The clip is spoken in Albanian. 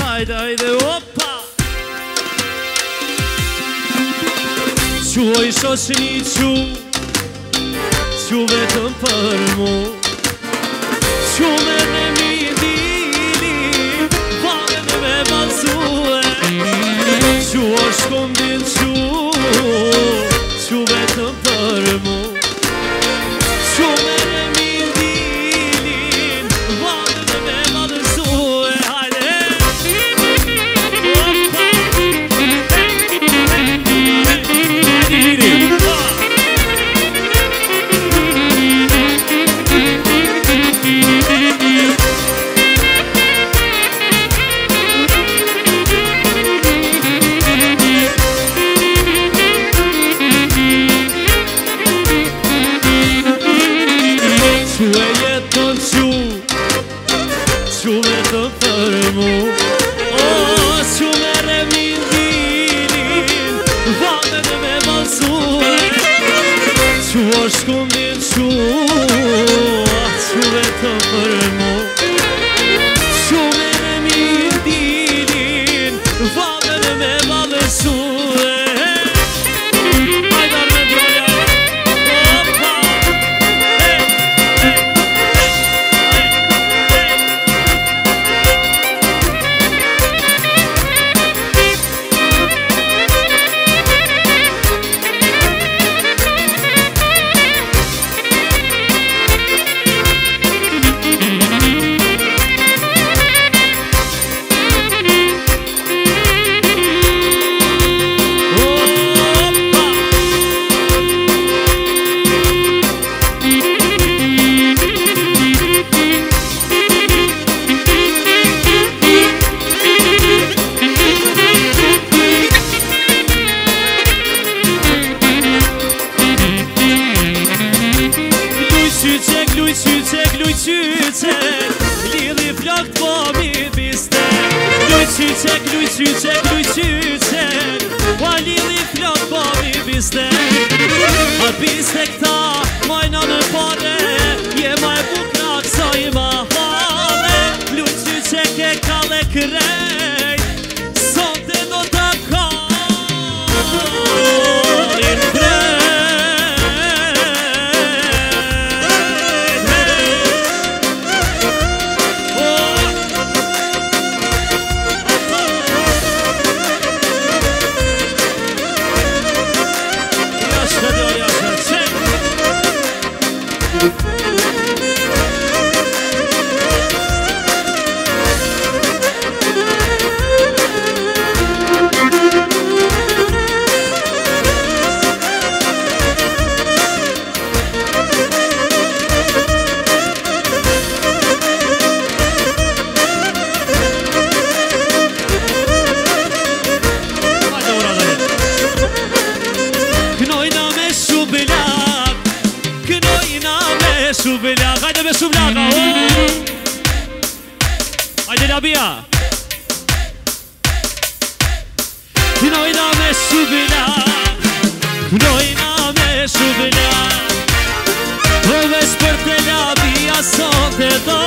Hajde, hajde, opa Quoj shoqni Qu vetëm për mu Qu me në mi dili Valën me bazue Qu është kondin Qu vetëm për mu Qu me në mi dili Valën me bazue Hajde Qu vetëm për mu Qu mere min dilin Valën me bazue Qu është kundin Qu vetëm për mu Qu mere min dilin Valën me bazue Hajdar me djolla Opa Lidhi flakt po mi bistek Luj qyqek Po lidhi flakt po mi bistek A bistek ta Majna në pare Je ma e bukra kësa I ma hale Luj qyqek e kale krejt Sonte do të kajin krejt Shubelak, hajde me shublaka Hajde labia Knojna me shubelak Knojna me shubelak Po veç për te labia Sot e do